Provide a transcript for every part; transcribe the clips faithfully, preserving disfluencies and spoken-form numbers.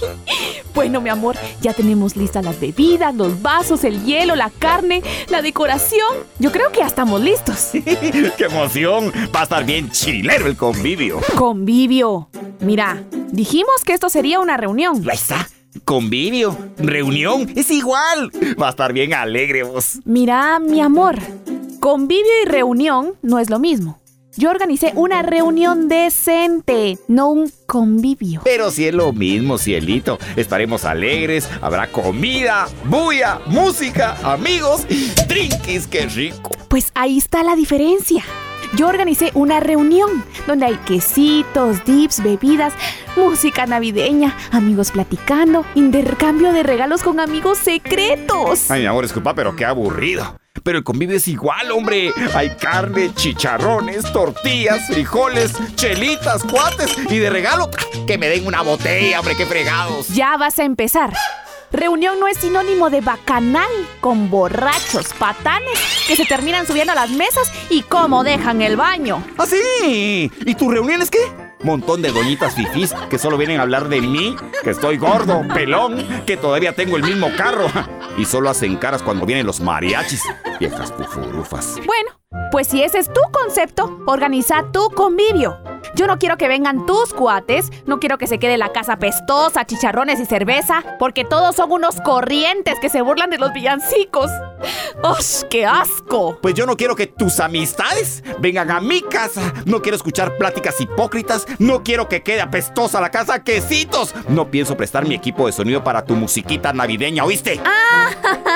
Bueno, mi amor, ya tenemos listas las bebidas, los vasos, el hielo, la carne, la decoración. Yo creo que ya estamos listos. ¡Qué emoción! Va a estar bien chilero el convivio. Convivio. Mira, dijimos que esto sería una reunión. Ahí está. Convivio, reunión, es igual. Va a estar bien alegre vos. Mira, mi amor, convivio y reunión no es lo mismo. Yo organicé una reunión decente, no un convivio. Pero sí es lo mismo, cielito. Estaremos alegres, habrá comida, bulla, música, amigos, drinks, qué rico. Pues ahí está la diferencia. Yo organicé una reunión donde hay quesitos, dips, bebidas, música navideña, amigos platicando, intercambio de regalos con amigos secretos. Ay, mi amor, disculpa, pero qué aburrido. Pero el convivio es igual, hombre. Hay carne, chicharrones, tortillas, frijoles, chelitas, cuates y de regalo que me den una botella, hombre, qué fregados. Ya vas a empezar. Reunión no es sinónimo de bacanal, con borrachos, patanes, que se terminan subiendo a las mesas y cómo dejan el baño. ¿Ah, sí? ¿Y tus reuniones qué? Montón de doñitas fifís que solo vienen a hablar de mí, que estoy gordo, pelón, que todavía tengo el mismo carro. Y solo hacen caras cuando vienen los mariachis. Viejas pufurufas. Bueno, pues si ese es tu concepto, organiza tu convivio. Yo no quiero que vengan tus cuates, no quiero que se quede la casa pestosa, chicharrones y cerveza, porque todos son unos corrientes que se burlan de los villancicos. ¡Ush, qué asco! Pues yo no quiero que tus amistades vengan a mi casa. No quiero escuchar pláticas hipócritas. No quiero que quede apestosa la casa. ¡Quesitos! No pienso prestar mi equipo de sonido para tu musiquita navideña, ¿oíste? ¡Ah!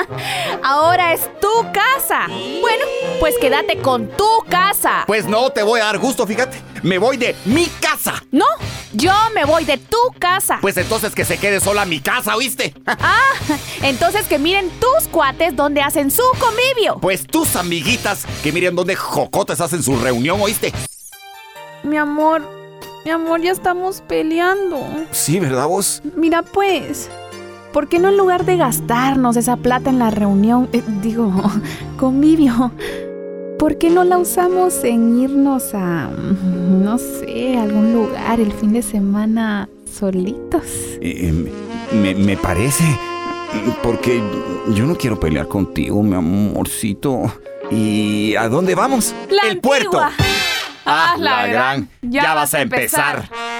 Ahora es tu casa. Bueno, pues quédate con tu casa. Pues no te voy a dar gusto, fíjate. Me voy de mi casa. No, yo me voy de tu casa. Pues entonces que se quede sola mi casa, ¿oíste? Ah, entonces que miren tus cuates donde hacen su convivio. Pues tus amiguitas que miren donde jocotes hacen su reunión, ¿oíste? Mi amor, mi amor, ya estamos peleando. Sí, ¿verdad vos? Mira pues, ¿por qué no en lugar de gastarnos esa plata en la reunión, eh, digo, convivio, ¿por qué no la usamos en irnos a, no sé, a algún lugar el fin de semana solitos? Eh, me, me parece, porque yo no quiero pelear contigo, mi amorcito. ¿Y a dónde vamos? La ¡El puerto! ¡Ah, la gran! Ya, ya vas a empezar. empezar.